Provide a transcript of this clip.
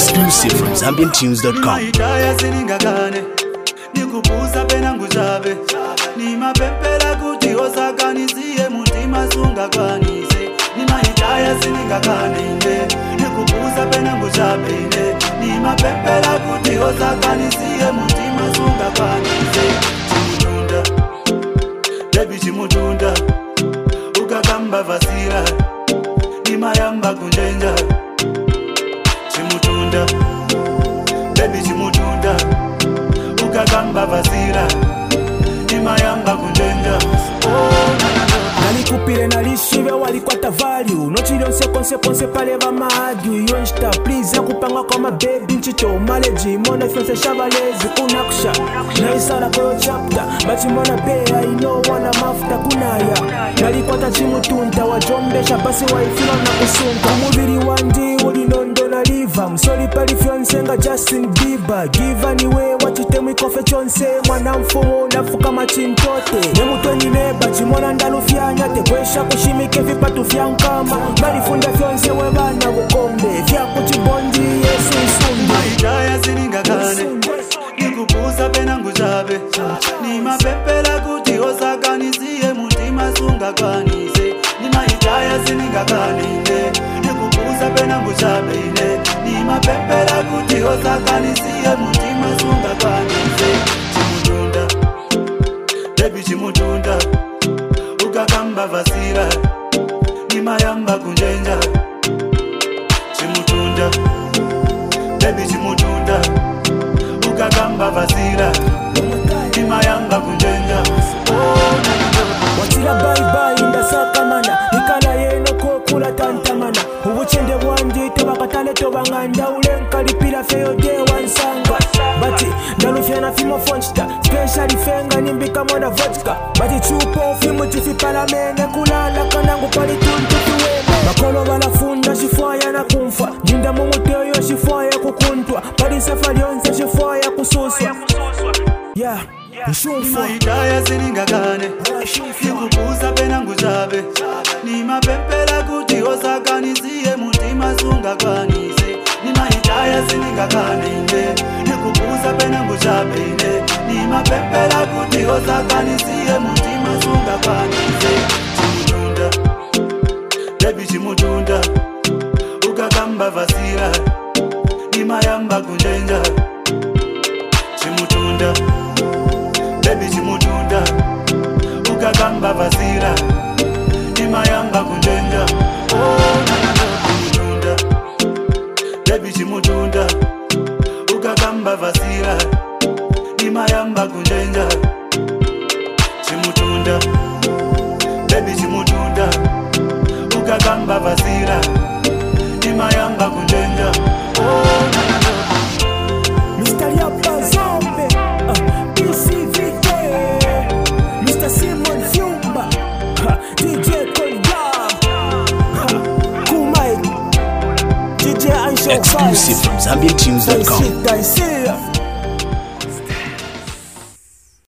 Exclusive from ZambianTunes.com. Nikupuza pena nguzabe ni mapempela kuti osakanisie mutima sunga kwanise ni mahitaya siningakane inde nikupuza pena nguzabe inde ni mapempela kuti osakanisie mutima sunga kwanise chimutunda baby chimutunda ukakamba vasira ni mayamba kunjenja chimutunda baby chimutunda ukagamba vasira imayamba kunjenja nalikupile nalishive walikwata value nochilonse konse pale vamadu yonsta please yakupanga kwa mabebi nchicho maleji mona ifense shavalezi kunakusha naisala koyo chapter bachimona beya ino wana mafuta kunaya nalikwata chimutunta wajombesha basi waifilo na kusunta mubili wandi ulilondona liva msoli palifyonsenga Justin Bieber give anyway wachitemu ikofe chonse mwana mfumu nafuka machintote nemutweni neba chimona ndalufyanya tekwesha kushimike vipatu vyankama balifunda fyonse webana bukombe vyakuchibondi yesu isumbi mahitaya siningakane nikupuza pena nguzabe ni mapempela kuti osakanisie mutima sunga kwanise ni mahitaya siningakane ine nikupuza pena nguzabe ine ni mapempela kuti osakanisie mutima sunga kwanise chimutunda baby chimutunda ukakamba vasira ni mayamba kunjenja chimutunda baby chimutunda ukakamba vasira ni mayamba kunjenja watila bye ndasakamana ikala yeno kokula tantamana ubuchende bwandi tebakatale tobanganda ulenkalipira feyo de wansanga bati ndalufyana fimo fonchita special fenga nimbika mona vodka bati chupo fimu tifi palamene kulala kanangu pali tuntu tuweme makolo balafunda shifwaya na kumfa jinda mumuteyo shifwaya kukuntwa pali safari yonse shifwaya kususwa yeah mahitaya siningakane nikupuza pena nguzabe ni mapempela kuti osakanisie mutima sunga kwanise ni mahitaya siningakane ine nikupuza pena nguzabe ine ni mapempela kuti osakanisie mutima sunga kwanise chimutunda baby chimutunda ukakamba vasira ni mayamba kunjenja chimutunda baby chimutunda ukakamba vasira imayamba kunjenja chimutunda baby chimutunda ukakamba vasira imayamba kunjenja chimutunda baby chimutunda ukakamba vasira imayamba kunjenja Mr. Yapa Zombe PCVK Mr. Simon Fumba DJ Kolga Kumai DJ Ansho Exclusive from ZambianTunes.com. I see